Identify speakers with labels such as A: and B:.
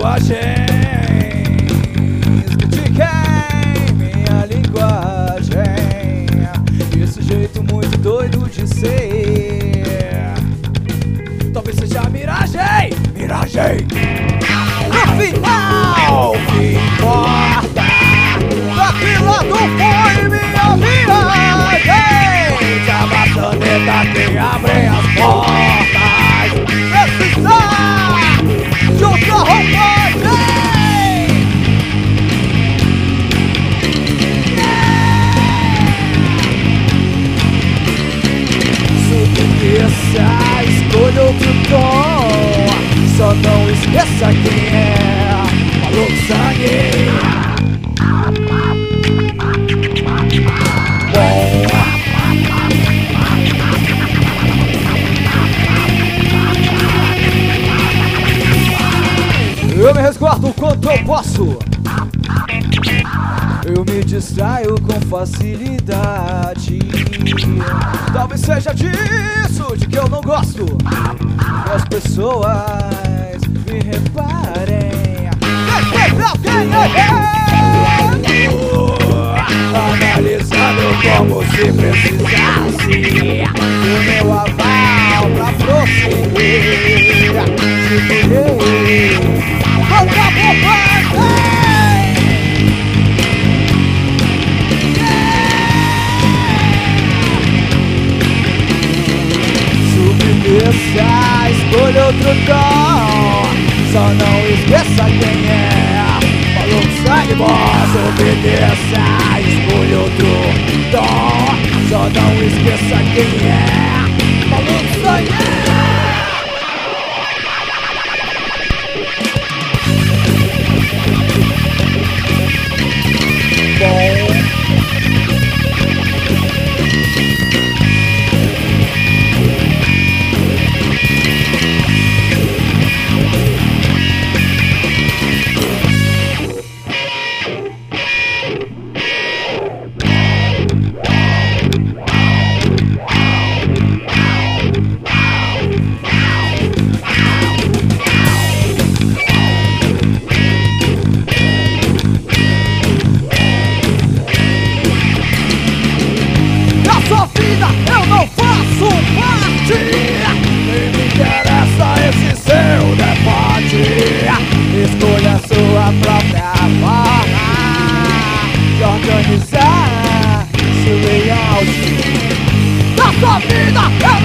A: tatuagens critiquem minha linguagem, esse jeito muito doido de ser. Talvez seja miragem, miragem. No final, o que importa? Daqui lado foi minha viagem. Já a maçaneta que abre as portas. Precisar de outra roupagem. Submeça, escolha outro tom. Só não esqueça quem é. Falou sangue. Eu me resguardo quanto eu posso. Eu me distraio com facilidade. Talvez seja disso de que eu não gosto. Que as pessoas me reparem. Analisando como se precisasse do meu aval pra prosseguir. Contra a bobagem. Submeça, escolha outro tom. Só não esqueça quem é. Falou sangue, boss. Obedeça, escolha outro tom. Só não esqueça quem é. Falou sangue. Eu não faço parte. Nem me interessa esse seu debate. Escolha a sua própria forma de organizar seu layout da sua vida.